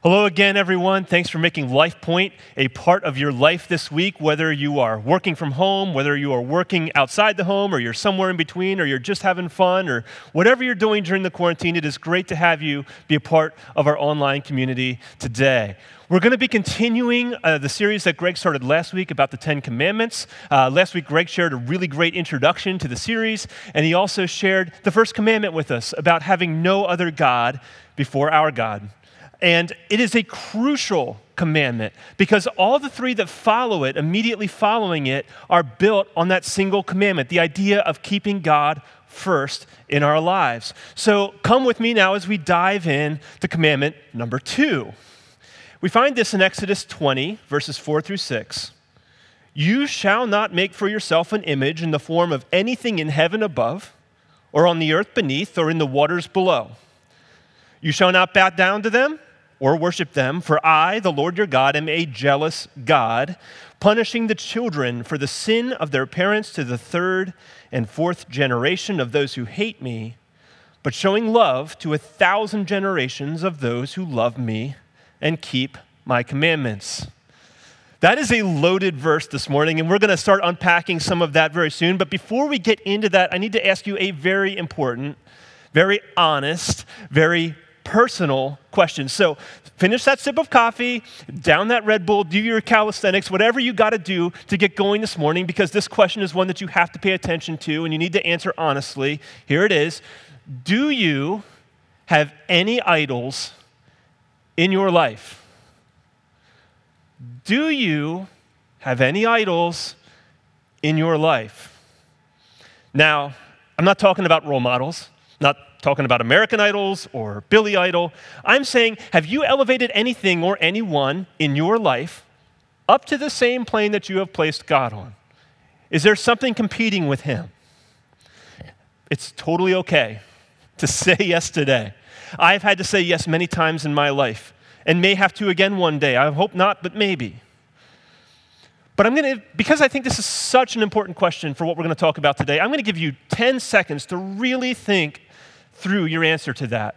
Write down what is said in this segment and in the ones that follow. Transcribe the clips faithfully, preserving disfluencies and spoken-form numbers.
Hello again, everyone. Thanks for making LifePoint a part of your life this week, whether you are working from home, whether you are working outside the home, or you're somewhere in between, or you're just having fun, or whatever you're doing during the quarantine. It is great to have you be a part of our online community today. We're going to be continuing uh, the series that Greg started last week about the Ten Commandments. Uh, last week, Greg shared a really great introduction to the series, and he also shared the first commandment with us about having no other God before our God. And it is a crucial commandment because all the three that follow it, immediately following it, are built on that single commandment, the idea of keeping God first in our lives. So come with me now as we dive in to commandment number two. We find this in Exodus twenty, verses four through six. You shall not make for yourself an image in the form of anything in heaven above, or on the earth beneath, or in the waters below. You shall not bow down to them or worship them, for I, the Lord your God, am a jealous God, punishing the children for the sin of their parents to the third and fourth generation of those who hate me, but showing love to a thousand generations of those who love me and keep my commandments. That is a loaded verse this morning, and we're going to start unpacking some of that very soon. But before we get into that, I need to ask you a very important, very honest, very personal question. So finish that sip of coffee, down that Red Bull, do your calisthenics, whatever you got to do to get going this morning, because this question is one that you have to pay attention to and you need to answer honestly. Here it is. Do you have any idols in your life? Do you have any idols in your life? Now, I'm not talking about role models, not talking about American Idols or Billy Idol. I'm saying, have you elevated anything or anyone in your life up to the same plane that you have placed God on? Is there something competing with him? It's totally okay to say yes today. I've had to say yes many times in my life and may have to again one day. I hope not, but maybe. But I'm going to, because I think this is such an important question for what we're going to talk about today, I'm going to give you ten seconds to really think through your answer to that.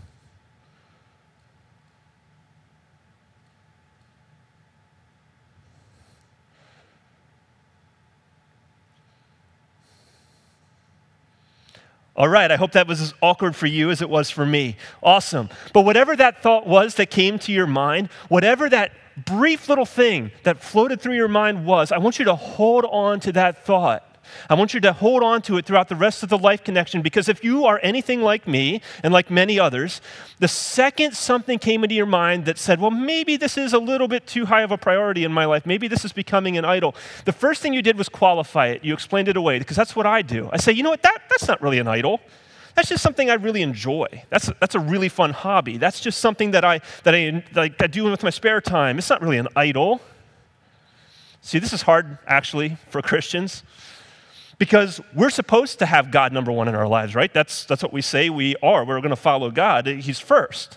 All right, I hope that was as awkward for you as it was for me. Awesome. But whatever that thought was that came to your mind, whatever that brief little thing that floated through your mind was, I want you to hold on to that thought. I want you to hold on to it throughout the rest of the Life Connection, because if you are anything like me and like many others, the second something came into your mind that said, well, maybe this is a little bit too high of a priority in my life, maybe this is becoming an idol, the first thing you did was qualify it. You explained it away, because that's what I do. I say, you know what, that, that's not really an idol. That's just something I really enjoy. That's a, that's a really fun hobby. That's just something that I, that I, that I do with my spare time. It's not really an idol. See, this is hard, actually, for Christians. Because we're supposed to have God number one in our lives, right? That's, that's what we say we are. We're going to follow God. He's first.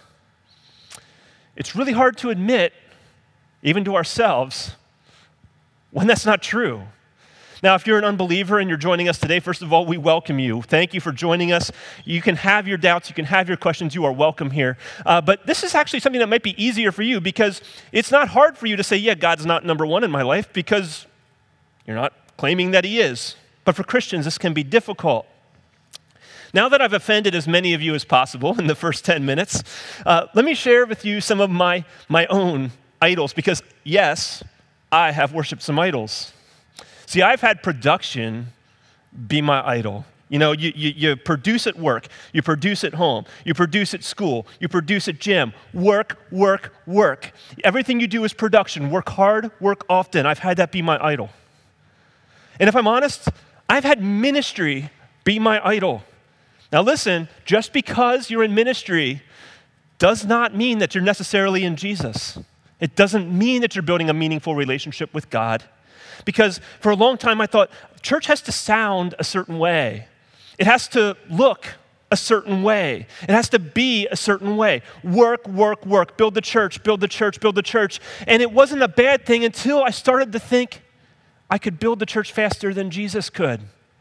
It's really hard to admit, even to ourselves, when that's not true. Now, if you're an unbeliever and you're joining us today, first of all, we welcome you. Thank you for joining us. You can have your doubts. You can have your questions. You are welcome here. Uh, but this is actually something that might be easier for you, because it's not hard for you to say, yeah, God's not number one in my life, because you're not claiming that he is. But for Christians, this can be difficult. Now that I've offended as many of you as possible in the first ten minutes, uh, let me share with you some of my, my own idols, because yes, I have worshiped some idols. See, I've had production be my idol. You know, you, you, you produce at work, you produce at home, you produce at school, you produce at gym. Work, work, work. Everything you do is production. Work hard, work often. I've had that be my idol. And if I'm honest, I've had ministry be my idol. Now listen, just because you're in ministry does not mean that you're necessarily in Jesus. It doesn't mean that you're building a meaningful relationship with God. Because for a long time I thought church has to sound a certain way. It has to look a certain way. It has to be a certain way. Work, work, work. Build the church, build the church, build the church. And it wasn't a bad thing until I started to think, I could build the church faster than Jesus could.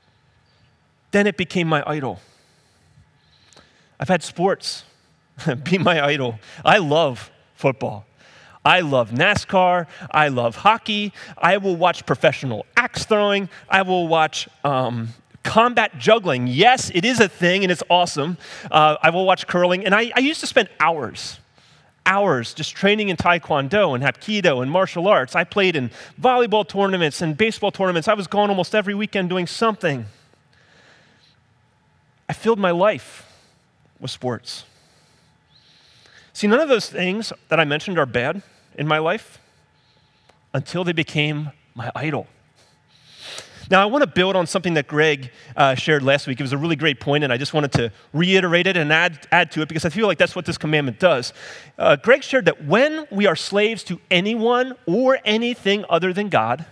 Then it became my idol. I've had sports be my idol. I love football. I love NASCAR. I love hockey. I will watch professional axe throwing. I will watch um, combat juggling. Yes, it is a thing, and it's awesome. Uh, I will watch curling. And I, I used to spend hours, hours just training in Taekwondo and Hapkido and martial arts. I played in volleyball tournaments and baseball tournaments. I was gone almost every weekend doing something. I filled my life with sports. See, none of those things that I mentioned are bad in my life until they became my idol. Now, I want to build on something that Greg uh, shared last week. It was a really great point, and I just wanted to reiterate it and add, add to it because I feel like that's what this commandment does. Uh, Greg shared that when we are slaves to anyone or anything other than God,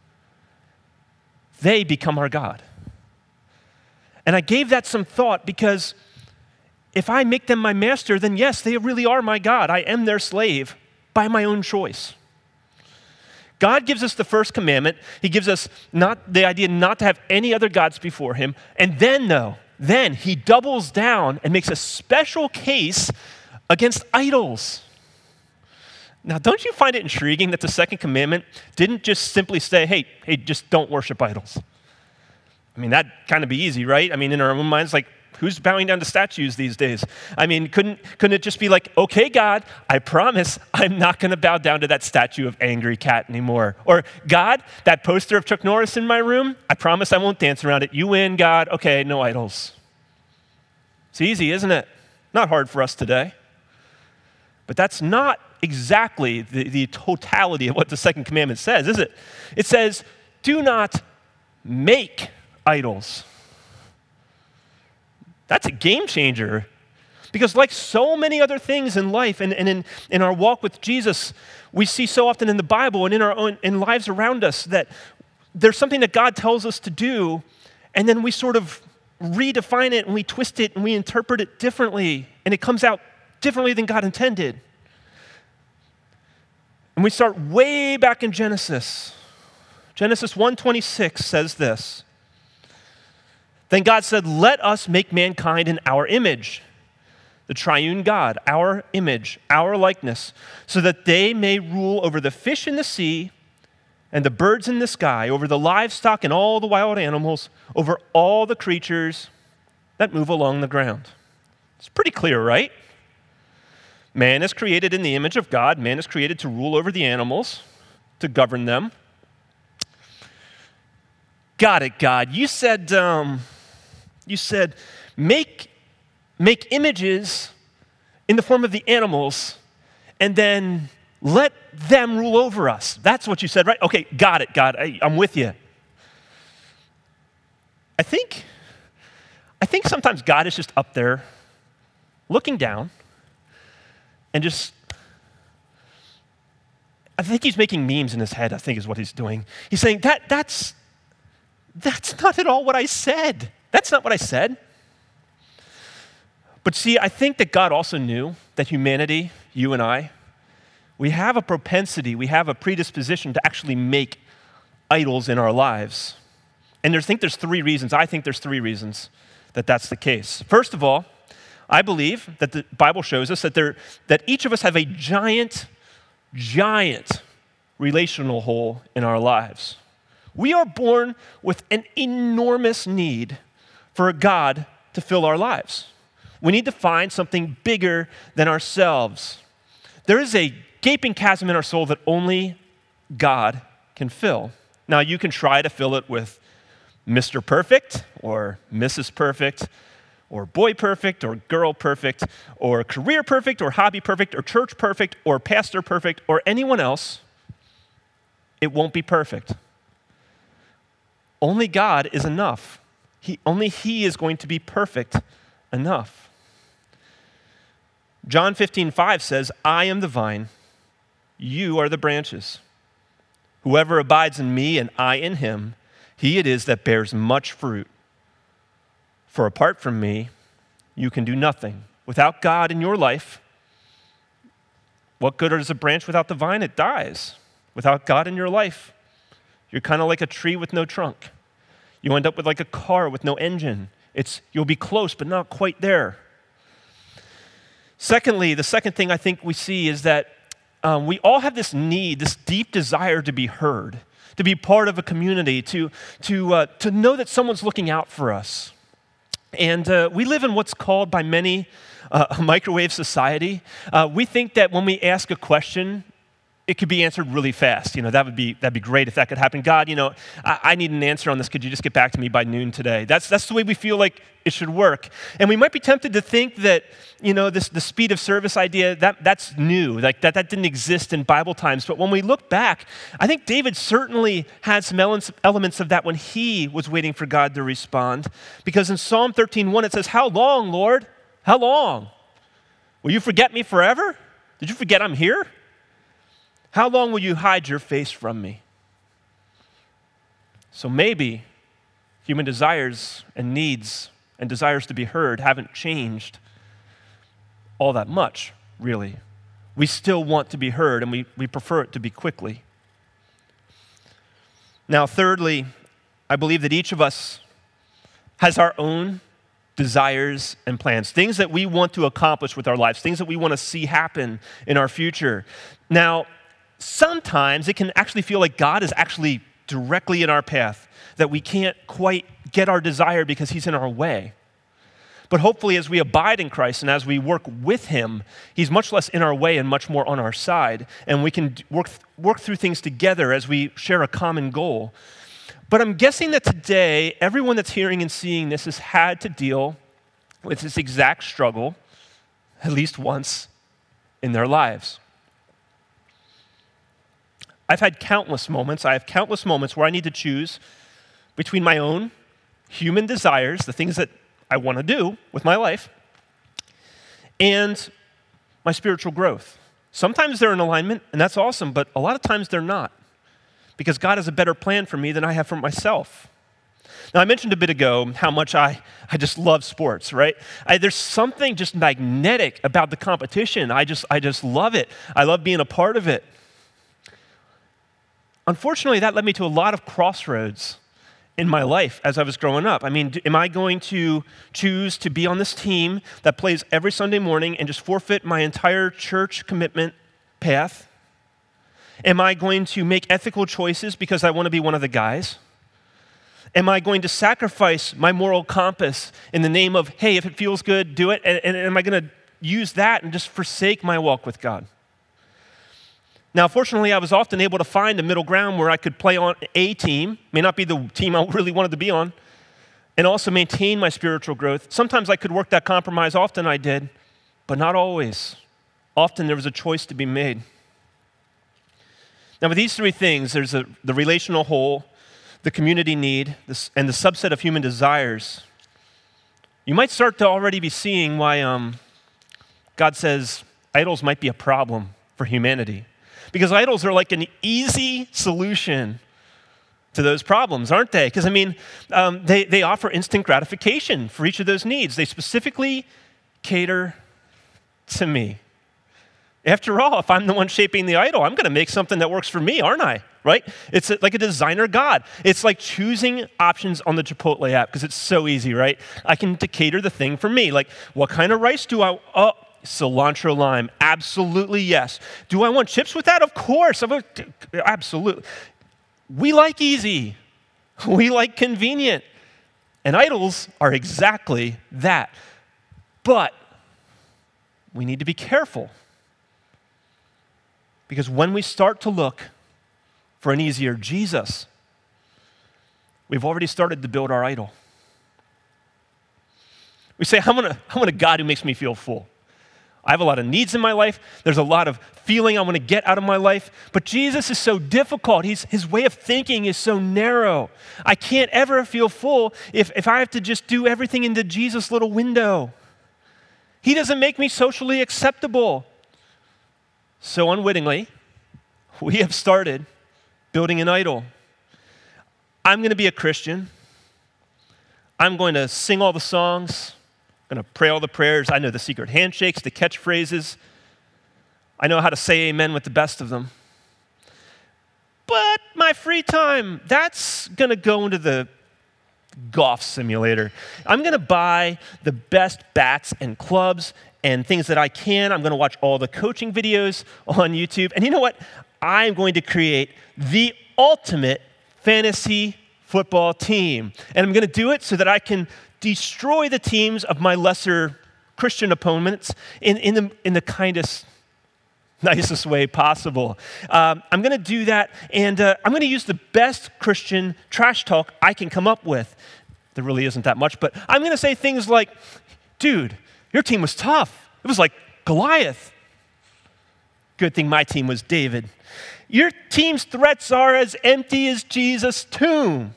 they become our God. And I gave that some thought because if I make them my master, then yes, they really are my God. I am their slave by my own choice. God gives us the first commandment. He gives us not the idea not to have any other gods before him. And then, though, then he doubles down and makes a special case against idols. Now, don't you find it intriguing that the second commandment didn't just simply say, hey, hey, just don't worship idols? I mean, that'd kind of be easy, right? I mean, in our own minds, like, who's bowing down to statues these days? I mean, couldn't, couldn't it just be like, okay, God, I promise I'm not going to bow down to that statue of angry cat anymore. Or, God, that poster of Chuck Norris in my room, I promise I won't dance around it. You win, God. Okay, no idols. It's easy, isn't it? Not hard for us today. But that's not exactly the, the totality of what the second commandment says, is it? It says, do not make idols. That's a game changer. Because like so many other things in life and, and in, in our walk with Jesus, we see so often in the Bible and in our own in lives around us that there's something that God tells us to do, and then we sort of redefine it and we twist it and we interpret it differently, and it comes out differently than God intended. And we start way back in Genesis. Genesis one twenty-six says this. Then God said, let us make mankind in our image, the triune God, our image, our likeness, so that they may rule over the fish in the sea and the birds in the sky, over the livestock and all the wild animals, over all the creatures that move along the ground. It's pretty clear, right? Man is created in the image of God. Man is created to rule over the animals, to govern them. Got it, God. You said... Um, You said, make, make images in the form of the animals and then let them rule over us. That's what you said, right? Okay, got it, God. I, I'm with you. I think, I think sometimes God is just up there looking down and just, I think he's making memes in his head, I think is what he's doing. He's saying, that that's, that's not at all what I said. That's not what I said. But see, I think that God also knew that humanity, you and I, we have a propensity, we have a predisposition to actually make idols in our lives. And I think there's three reasons, I think there's three reasons that that's the case. First of all, I believe that the Bible shows us that, there, that each of us have a giant, giant relational hole in our lives. We are born with an enormous need for a God to fill our lives. We need to find something bigger than ourselves. There is a gaping chasm in our soul that only God can fill. Now, you can try to fill it with Mister Perfect or Missus Perfect or boy perfect or girl perfect or career perfect or hobby perfect or church perfect or pastor perfect or anyone else. It won't be perfect. Only God is enough. He, only He is going to be perfect enough. John fifteen five says, I am the vine, you are the branches. Whoever abides in me and I in him, he it is that bears much fruit. For apart from me, you can do nothing. Without God in your life, what good is a branch without the vine? It dies. Without God in your life, you're kind of like a tree with no trunk. You end up with like a car with no engine. It's, you'll be close, but not quite there. Secondly, the second thing I think we see is that um, we all have this need, this deep desire to be heard, to be part of a community, to, to, uh, to know that someone's looking out for us. And uh, we live in what's called by many uh, a microwave society. Uh, we think that when we ask a question, it could be answered really fast. You know, that would be that'd be great if that could happen. God, you know, I, I need an answer on this. Could you just get back to me by noon today? That's that's the way we feel like it should work. And we might be tempted to think that, you know, this the speed of service idea, that that's new. Like that that didn't exist in Bible times. But when we look back, I think David certainly had some elements of that when he was waiting for God to respond. Because in Psalm thirteen one, it says, "How long, Lord? How long? Will you forget me forever? Did you forget I'm here? How long will you hide your face from me?" So maybe human desires and needs and desires to be heard haven't changed all that much, really. We still want to be heard, and we, we prefer it to be quickly. Now, thirdly, I believe that each of us has our own desires and plans, things that we want to accomplish with our lives, things that we want to see happen in our future. Now, sometimes it can actually feel like God is actually directly in our path, that we can't quite get our desire because he's in our way. But hopefully as we abide in Christ and as we work with him, he's much less in our way and much more on our side, and we can work, work through things together as we share a common goal. But I'm guessing that today, everyone that's hearing and seeing this has had to deal with this exact struggle at least once in their lives. I've had countless moments, I have countless moments where I need to choose between my own human desires, the things that I want to do with my life, and my spiritual growth. Sometimes they're in alignment, and that's awesome, but a lot of times they're not, because God has a better plan for me than I have for myself. Now, I mentioned a bit ago how much I, I just love sports, right? I, there's something just magnetic about the competition. I just, I just love it. I love being a part of it. Unfortunately, that led me to a lot of crossroads in my life as I was growing up. I mean, am I going to choose to be on this team that plays every Sunday morning and just forfeit my entire church commitment path? Am I going to make ethical choices because I want to be one of the guys? Am I going to sacrifice my moral compass in the name of, hey, if it feels good, do it? And, and am I going to use that and just forsake my walk with God? Now, fortunately, I was often able to find a middle ground where I could play on a team, may not be the team I really wanted to be on, and also maintain my spiritual growth. Sometimes I could work that compromise, often I did, but not always. Often there was a choice to be made. Now, with these three things, there's a, the relational whole, the community need, this, and the subset of human desires. You might start to already be seeing why um, God says idols might be a problem for humanity. Because idols are like an easy solution to those problems, aren't they? Because, I mean, um, they, they offer instant gratification for each of those needs. They specifically cater to me. After all, if I'm the one shaping the idol, I'm going to make something that works for me, aren't I? Right? It's like a designer god. It's like choosing options on the Chipotle app because it's so easy, right? I can cater the thing for me. Like, what kind of rice do I... Oh, cilantro lime, absolutely yes. Do I want chips with that? Of course, absolutely. We like easy. We like convenient. And idols are exactly that. But we need to be careful. Because when we start to look for an easier Jesus, we've already started to build our idol. We say, I want a, I want a God who makes me feel full. I have a lot of needs in my life. There's a lot of feeling I want to get out of my life. But Jesus is so difficult. He's, his way of thinking is so narrow. I can't ever feel full if, if I have to just do everything into Jesus' little window. He doesn't make me socially acceptable. So unwittingly, we have started building an idol. I'm going to be a Christian. I'm going to sing all the songs. I'm going to pray all the prayers. I know the secret handshakes, the catchphrases. I know how to say amen with the best of them. But my free time, that's going to go into the golf simulator. I'm going to buy the best bats and clubs and things that I can. I'm going to watch all the coaching videos on YouTube. And you know what? I'm going to create the ultimate fantasy football team. And I'm going to do it so that I can destroy the teams of my lesser Christian opponents in, in, the, in the kindest, nicest way possible. Um, I'm going to do that, and uh, I'm going to use the best Christian trash talk I can come up with. There really isn't that much, but I'm going to say things like, dude, your team was tough. It was like Goliath. Good thing my team was David. Your team's threats are as empty as Jesus' tomb.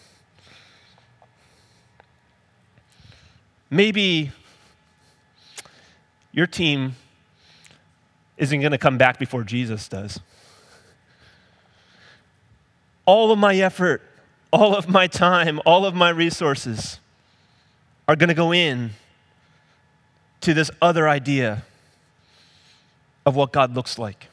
Maybe your team isn't going to come back before Jesus does. All of my effort, all of my time, all of my resources are going to go in to this other idea of what God looks like.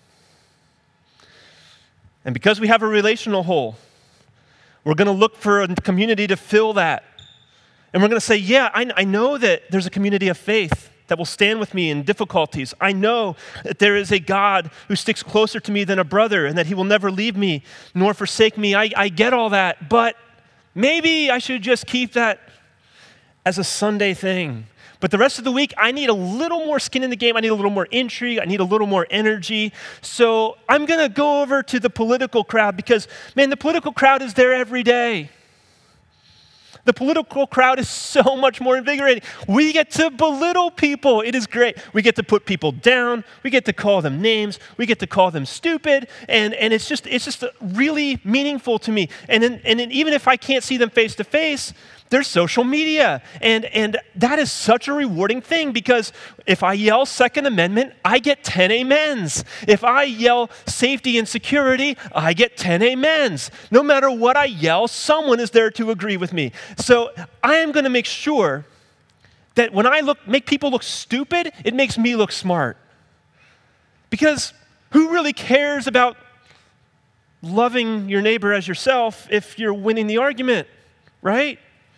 And because we have a relational hole, we're going to look for a community to fill that. And we're going to say, yeah, I, I know that there's a community of faith that will stand with me in difficulties. I know that there is a God who sticks closer to me than a brother and that he will never leave me nor forsake me. I, I get all that, but maybe I should just keep that as a Sunday thing. But the rest of the week, I need a little more skin in the game. I need a little more intrigue. I need a little more energy. So I'm going to go over to the political crowd because, man, the political crowd is there every day. The political crowd is so much more invigorating. We get to belittle people. It is great. We get to put people down. We get to call them names. We get to call them stupid. And, and it's just it's just really meaningful to me. And then, and then even if I can't see them face to face, there's social media. And, and that is such a rewarding thing because if I yell Second Amendment, I get ten amens. If I yell safety and security, I get ten amens. No matter what I yell, someone is there to agree with me. So I am going to make sure that when I look, make people look stupid, it makes me look smart. Because who really cares about loving your neighbor as yourself if you're winning the argument, right?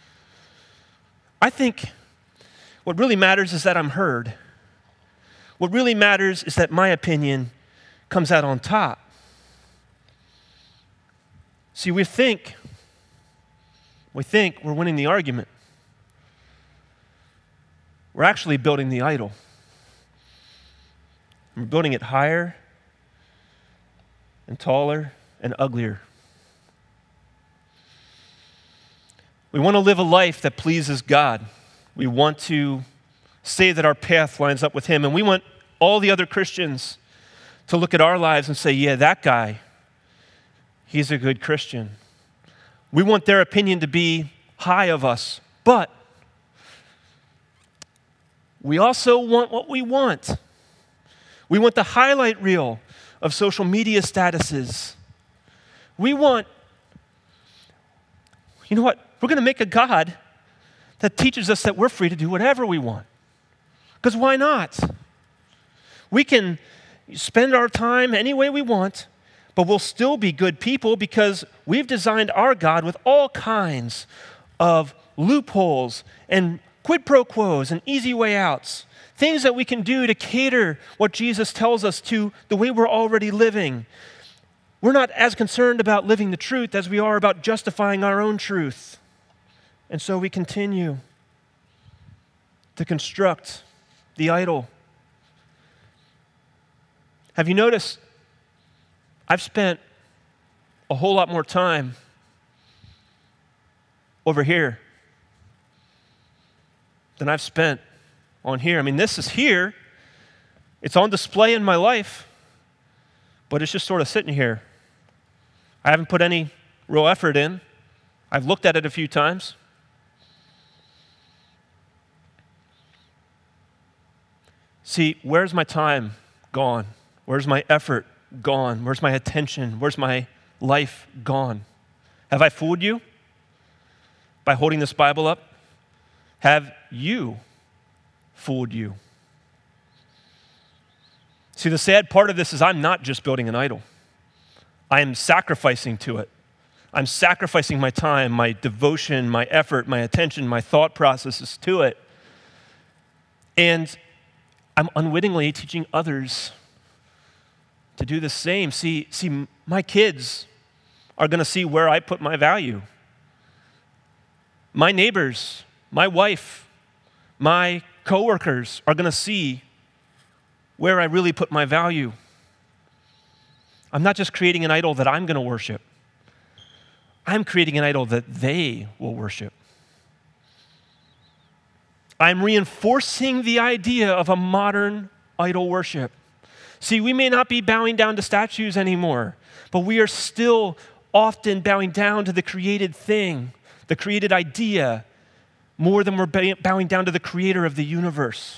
I think what really matters is that I'm heard. What really matters is that my opinion comes out on top. See, we think, we think we're winning the argument. We're actually building the idol. We're building it higher and taller and uglier. We want to live a life that pleases God. We want to say that our path lines up with Him. And we want all the other Christians to look at our lives and say, yeah, that guy, he's a good Christian. We want their opinion to be high of us. But we also want what we want. We want the highlight reel of social media statuses. We want, you know what? We're going to make a God that teaches us that we're free to do whatever we want. Because why not? We can spend our time any way we want, but we'll still be good people because we've designed our God with all kinds of loopholes and quid pro quos and easy way outs. Things that we can do to cater what Jesus tells us to the way we're already living. We're not as concerned about living the truth as we are about justifying our own truth. And so we continue to construct the idol. Have you noticed I've spent a whole lot more time over here than I've spent on here. I mean, this is here. It's on display in my life, but it's just sort of sitting here. I haven't put any real effort in. I've looked at it a few times. See, where's my time gone? Where's my effort gone? Where's my attention? Where's my life gone? Have I fooled you by holding this Bible up? Have you fooled you? See, the sad part of this is I'm not just building an idol. I am sacrificing to it. I'm sacrificing my time, my devotion, my effort, my attention, my thought processes to it. And I'm unwittingly teaching others to do the same. See, see, my kids are going to see where I put my value. My neighbors, my wife, my coworkers are going to see where I really put my value. I'm not just creating an idol that I'm going to worship. I'm creating an idol that they will worship. I'm reinforcing the idea of a modern idol worship. See, we may not be bowing down to statues anymore, but we are still often bowing down to the created thing, the created idea, more than we're bowing down to the creator of the universe.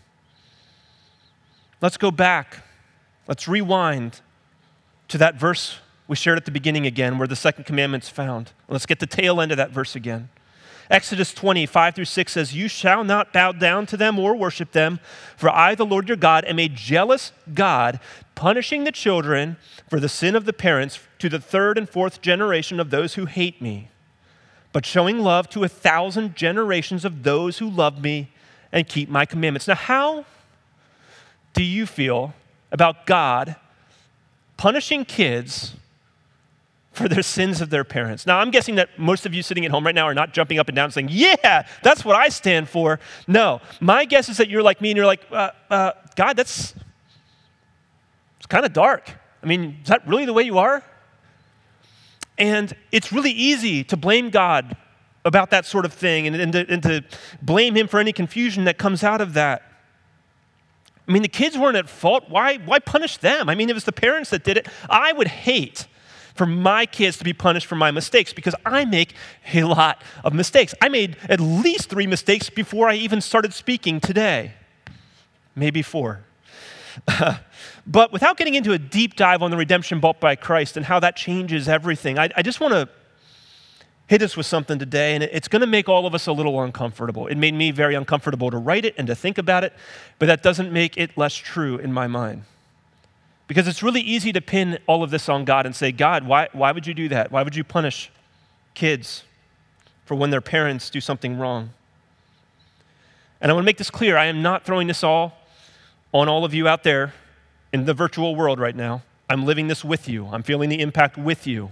Let's go back. Let's rewind to that verse we shared at the beginning again, where the second commandment's found. Let's get the tail end of that verse again. Exodus twenty, five through six says, "You shall not bow down to them or worship them, for I, the Lord your God, am a jealous God, punishing the children for the sin of the parents to the third and fourth generation of those who hate me, but showing love to a thousand generations of those who love me and keep my commandments." Now, how do you feel about God punishing kids for their sins of their parents? Now, I'm guessing that most of you sitting at home right now are not jumping up and down saying, "Yeah, that's what I stand for." No, my guess is that you're like me and you're like, uh, uh, God, that's it's kind of dark. I mean, is that really the way you are? And it's really easy to blame God about that sort of thing and, and, to, and to blame him for any confusion that comes out of that. I mean, the kids weren't at fault. Why, why punish them? I mean, it was the parents that did it. I would hate for my kids to be punished for my mistakes because I make a lot of mistakes. I made at least three mistakes before I even started speaking today. Maybe four. But without getting into a deep dive on the redemption bought by Christ and how that changes everything, I, I just want to hit us with something today, and it's going to make all of us a little uncomfortable. It made me very uncomfortable to write it and to think about it, but that doesn't make it less true in my mind. Because it's really easy to pin all of this on God and say, God, why, why would you do that? Why would you punish kids for when their parents do something wrong? And I want to make this clear. I am not throwing this all on all of you out there in the virtual world right now. I'm living this with you. I'm feeling the impact with you.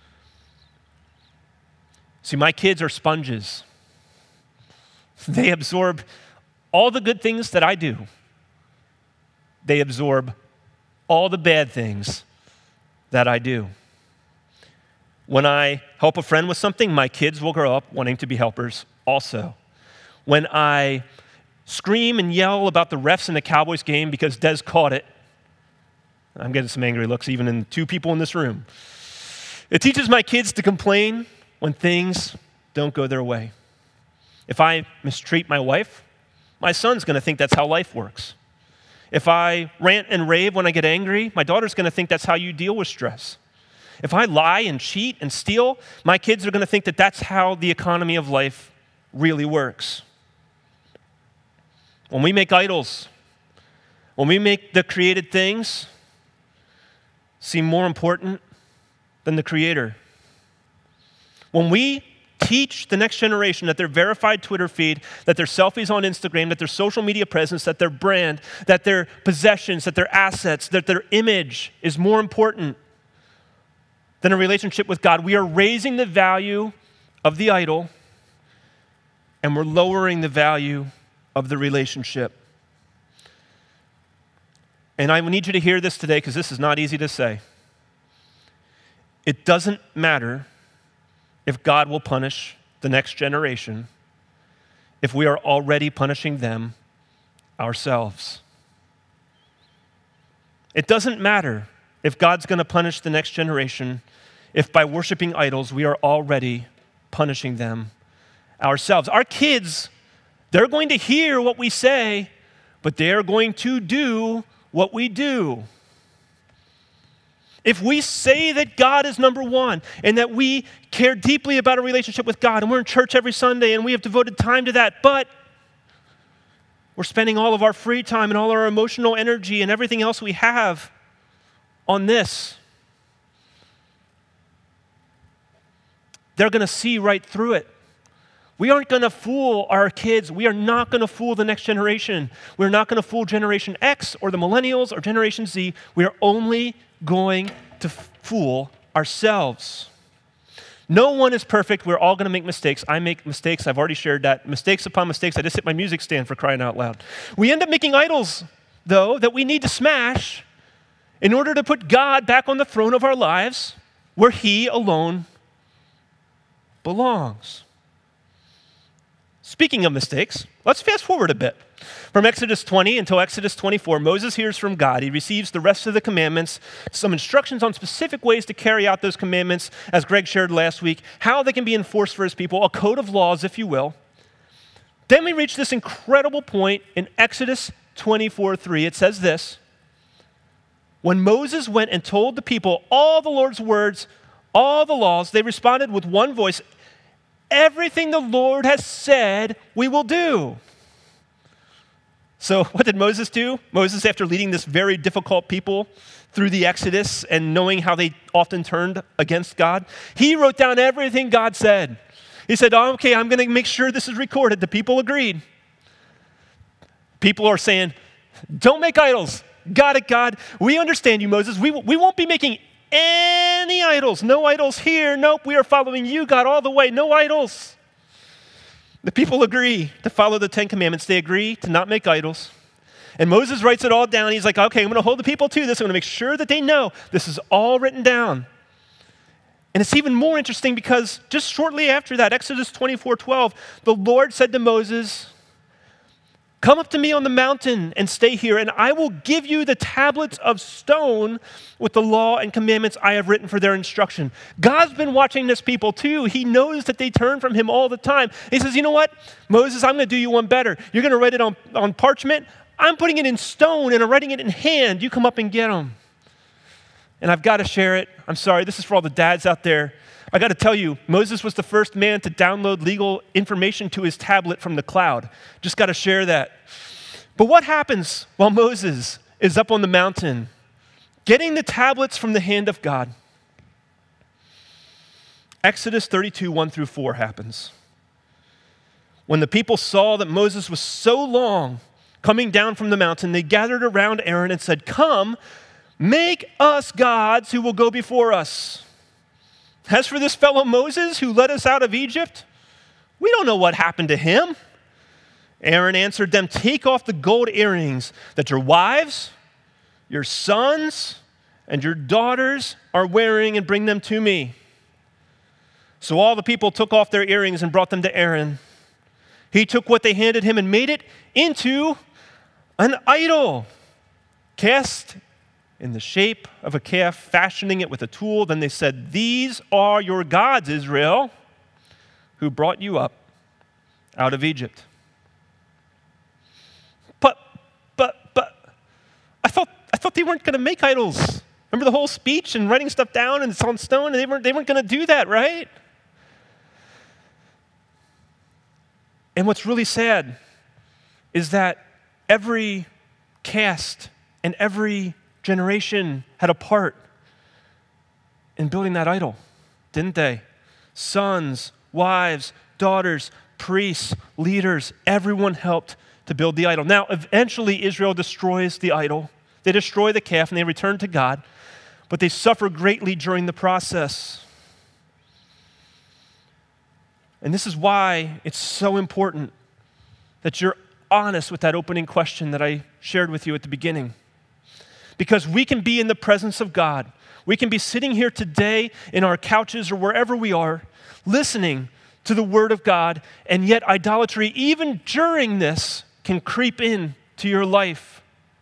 See, my kids are sponges. They absorb all the good things that I do. They absorb all the bad things that I do. When I help a friend with something, my kids will grow up wanting to be helpers also. When I scream and yell about the refs in the Cowboys game because Des caught it, I'm getting some angry looks even in two people in this room. It teaches my kids to complain when things don't go their way. If I mistreat my wife, my son's going to think that's how life works. If I rant and rave when I get angry, my daughter's going to think that's how you deal with stress. If I lie and cheat and steal, my kids are going to think that that's how the economy of life really works. When we make idols, when we make the created things seem more important than the Creator, when we teach the next generation that their verified Twitter feed, that their selfies on Instagram, that their social media presence, that their brand, that their possessions, that their assets, that their image is more important than a relationship with God, we are raising the value of the idol and we're lowering the value of the relationship. And I need you to hear this today because this is not easy to say. It doesn't matter if God will punish the next generation if we are already punishing them ourselves. It doesn't matter if God's going to punish the next generation if by worshiping idols we are already punishing them ourselves. Our kids, they're going to hear what we say, but they're going to do what we do. If we say that God is number one and that we care deeply about a relationship with God and we're in church every Sunday and we have devoted time to that, but we're spending all of our free time and all our emotional energy and everything else we have on this, they're going to see right through it. We aren't going to fool our kids. We are not going to fool the next generation. We're not going to fool Generation X or the millennials or Generation Z. We are only going to fool ourselves. No one is perfect. We're all going to make mistakes. I make mistakes. I've already shared that. Mistakes upon mistakes. I just hit my music stand for crying out loud. We end up making idols, though, that we need to smash in order to put God back on the throne of our lives where he alone belongs. Speaking of mistakes, let's fast forward a bit. From Exodus twenty until Exodus twenty-four, Moses hears from God. He receives the rest of the commandments, some instructions on specific ways to carry out those commandments, as Greg shared last week, how they can be enforced for his people, a code of laws, if you will. Then we reach this incredible point in Exodus twenty-four three. It says this: when Moses went and told the people all the Lord's words, all the laws, they responded with one voice, everything the Lord has said, we will do. So what did Moses do? Moses, after leading this very difficult people through the Exodus and knowing how they often turned against God, he wrote down everything God said. He said, oh, okay, I'm going to make sure this is recorded. The people agreed. People are saying, don't make idols. Got it, God. We understand you, Moses. We, we won't be making any idols. No idols here. Nope, we are following you, God, all the way. No idols. The people agree to follow the Ten Commandments. They agree to not make idols. And Moses writes it all down. He's like, okay, I'm going to hold the people to this. I'm going to make sure that they know this is all written down. And it's even more interesting because just shortly after that, Exodus twenty-four twelve, the Lord said to Moses, come up to me on the mountain and stay here, and I will give you the tablets of stone with the law and commandments I have written for their instruction. God's been watching this people too. He knows that they turn from him all the time. He says, you know what, Moses, I'm going to do you one better. You're going to write it on, on parchment. I'm putting it in stone, and I'm writing it in hand. You come up and get them. And I've got to share it. I'm sorry, this is for all the dads out there. I got to tell you, Moses was the first man to download legal information to his tablet from the cloud. Just got to share that. But what happens while Moses is up on the mountain, getting the tablets from the hand of God? Exodus thirty-two, one through four happens. When the people saw that Moses was so long coming down from the mountain, they gathered around Aaron and said, come, make us gods who will go before us. As for this fellow Moses who led us out of Egypt, we don't know what happened to him. Aaron answered them, take off the gold earrings that your wives, your sons, and your daughters are wearing and bring them to me. So all the people took off their earrings and brought them to Aaron. He took what they handed him and made it into an idol, cast in the shape of a calf, fashioning it with a tool. Then they said, these are your gods, Israel, who brought you up out of Egypt. But, but, but, I thought, I thought they weren't going to make idols. Remember the whole speech and writing stuff down and it's on stone, and they weren't, they weren't going to do that, right? And what's really sad is that every caste and every generation had a part in building that idol, didn't they? Sons, wives, daughters, priests, leaders, everyone helped to build the idol. Now, eventually Israel destroys the idol. They destroy the calf and they return to God, but they suffer greatly during the process. And this is why it's so important that you're honest with that opening question that I shared with you at the beginning. Because we can be in the presence of God. We can be sitting here today in our couches or wherever we are, listening to the Word of God, and yet idolatry, even during this, can creep in to your life.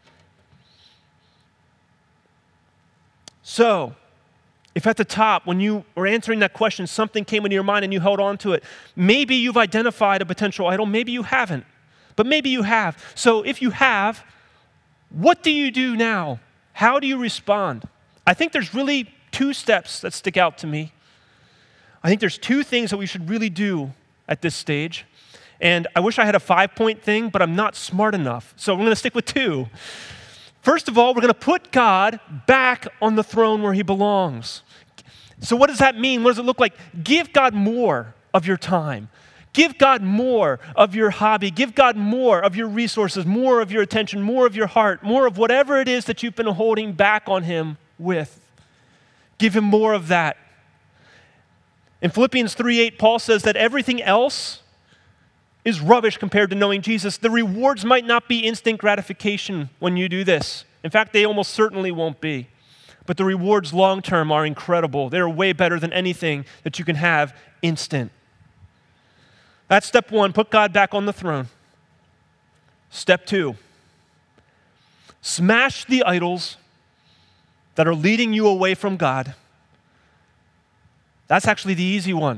So, if at the top, when you were answering that question, something came into your mind and you held on to it, maybe you've identified a potential idol, maybe you haven't, but maybe you have. So if you have, what do you do now? How do you respond? I think there's really two steps that stick out to me. I think there's two things that we should really do at this stage. And I wish I had a five-point thing, but I'm not smart enough. So I'm going to stick with two. First of all, we're going to put God back on the throne where he belongs. So what does that mean? What does it look like? Give God more of your time. Give God more of your hobby. Give God more of your resources, more of your attention, more of your heart, more of whatever it is that you've been holding back on him with. Give him more of that. In Philippians three eight, Paul says that everything else is rubbish compared to knowing Jesus. The rewards might not be instant gratification when you do this. In fact, they almost certainly won't be. But the rewards long-term are incredible. They're way better than anything that you can have instant. That's step one, put God back on the throne. Step two, smash the idols that are leading you away from God. That's actually the easy one.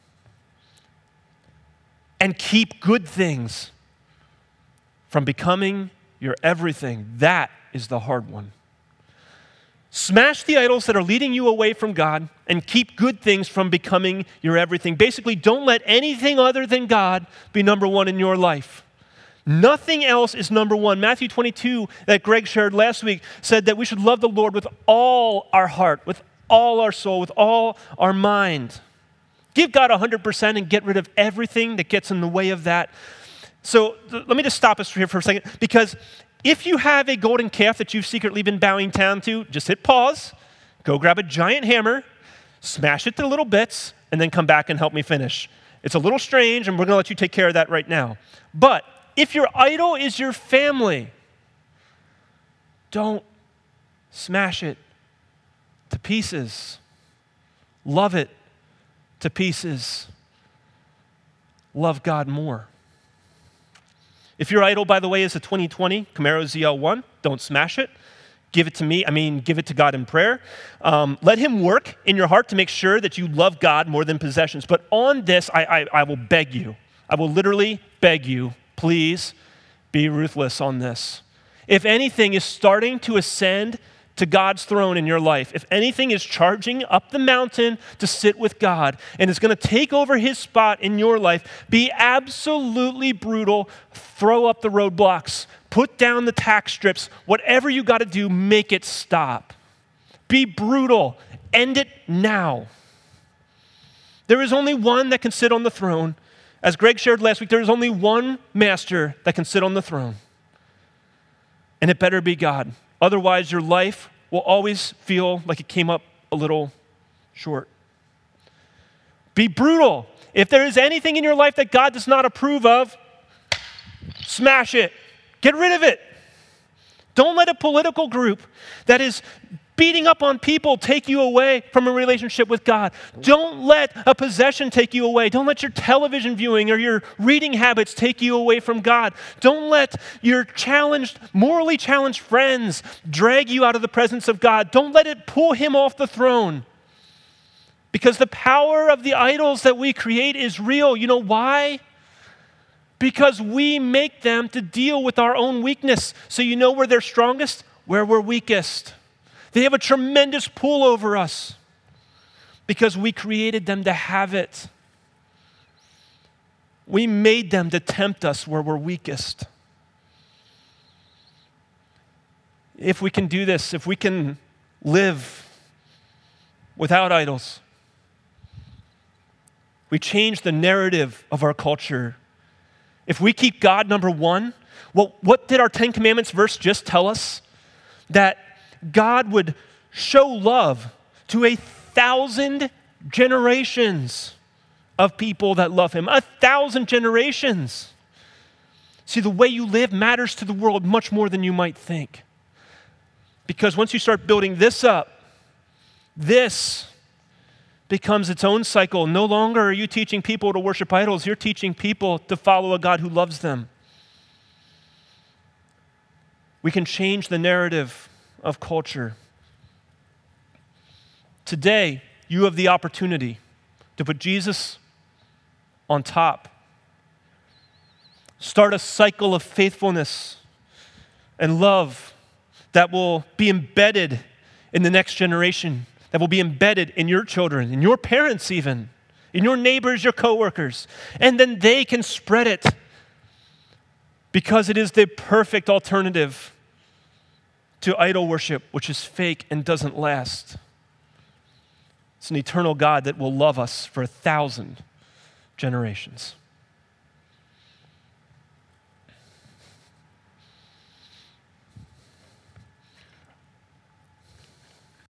And keep good things from becoming your everything. That is the hard one. Smash the idols that are leading you away from God and keep good things from becoming your everything. Basically, don't let anything other than God be number one in your life. Nothing else is number one. Matthew twenty-two, that Greg shared last week, said that we should love the Lord with all our heart, with all our soul, with all our mind. Give God one hundred percent and get rid of everything that gets in the way of that. So th- let me just stop us here for a second, because if you have a golden calf that you've secretly been bowing down to, just hit pause, go grab a giant hammer, smash it to little bits, and then come back and help me finish. It's a little strange, and we're going to let you take care of that right now. But if your idol is your family, don't smash it to pieces. Love it to pieces. Love God more. If your idol, by the way, is a twenty twenty Camaro Z L one, don't smash it. Give it to me. I mean, give it to God in prayer. Um, let him work in your heart to make sure that you love God more than possessions. But on this, I, I, I will beg you. I will literally beg you, please be ruthless on this. If anything is starting to ascend to God's throne in your life, if anything is charging up the mountain to sit with God and is going to take over his spot in your life, be absolutely brutal, throw up the roadblocks, put down the tax strips, whatever you got to do, make it stop. Be brutal, end it now. There is only one that can sit on the throne. As Greg shared last week, there is only one master that can sit on the throne, and it better be God. Otherwise, your life will always feel like it came up a little short. Be brutal. If there is anything in your life that God does not approve of, smash it. Get rid of it. Don't let a political group that is beating up on people take you away from a relationship with God. Don't let a possession take you away. Don't let your television viewing or your reading habits take you away from God. Don't let your challenged, morally challenged friends drag you out of the presence of God. Don't let it pull him off the throne. Because the power of the idols that we create is real. You know why? Because we make them to deal with our own weakness. So you know where they're strongest? Where we're weakest. They have a tremendous pull over us because we created them to have it. We made them to tempt us where we're weakest. If we can do this, if we can live without idols, we change the narrative of our culture. If we keep God number one, well, what did our Ten Commandments verse just tell us? That God would show love to a thousand generations of people that love him. A thousand generations. See, the way you live matters to the world much more than you might think. Because once you start building this up, this becomes its own cycle. No longer are you teaching people to worship idols. You're teaching people to follow a God who loves them. We can change the narrative of culture. Today, you have the opportunity to put Jesus on top. Start a cycle of faithfulness and love that will be embedded in the next generation, that will be embedded in your children, in your parents even, in your neighbors, your coworkers, and then they can spread it because it is the perfect alternative to idol worship, which is fake and doesn't last. It's an eternal God that will love us for a thousand generations.